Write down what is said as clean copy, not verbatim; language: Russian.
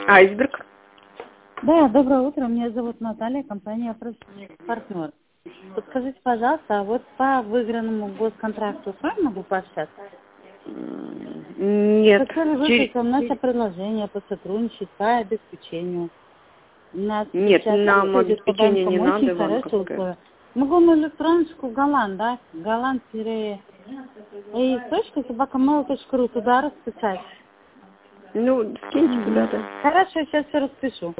Айсберг. Да, доброе утро. Меня зовут Наталья, компания «Партнер». Подскажите, пожалуйста, а вот по выигранному госконтракту с вами могу пообщаться? Нет. Хотели выслать вам наше предложение по сотрудничеству, по обеспечению. У нас Нет, сейчас нам происходит по обеспечение банкам не очень надо, хорошие банковское. условия. Могу на электроночку Голланд, да? Голланд-и.собакамейл.ру туда расписать. Ну, скиньте куда-то. Хорошо, сейчас все распишу.